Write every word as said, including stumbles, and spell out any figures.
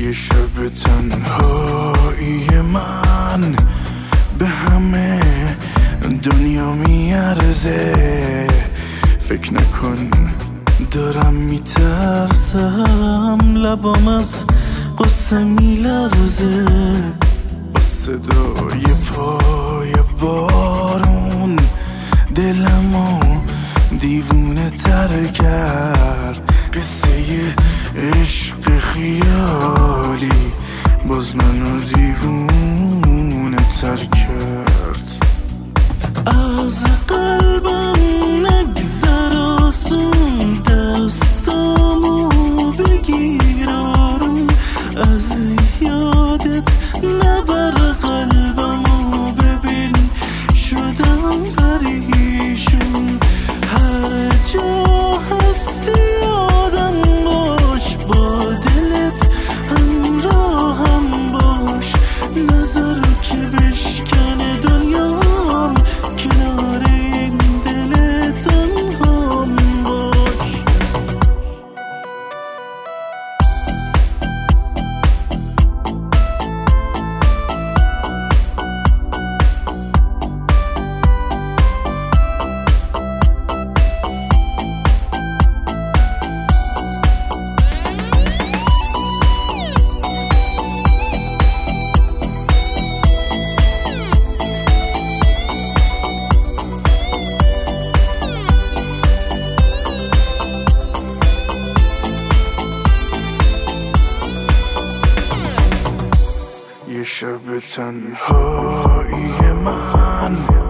یه شب تنهایی من به همه دنیا میارزه. فکر نکن دارم میترسم، لبام از قصه میلرزه. با صدای پای بارون دلمو دیوونه تر کرد. قصه عشق خیالی باز منو دیوونه تر کرد. از قلبم نگذر آسون، دستامو بگیر آروم. از یادت نبر قلبمو، ببین شدم پریشون. هر جا هستی آدم باش، با دلت همراهم باش. نظر که بشکنه دنیام، کنار این دل تنهام باش. یه شب تنهایی من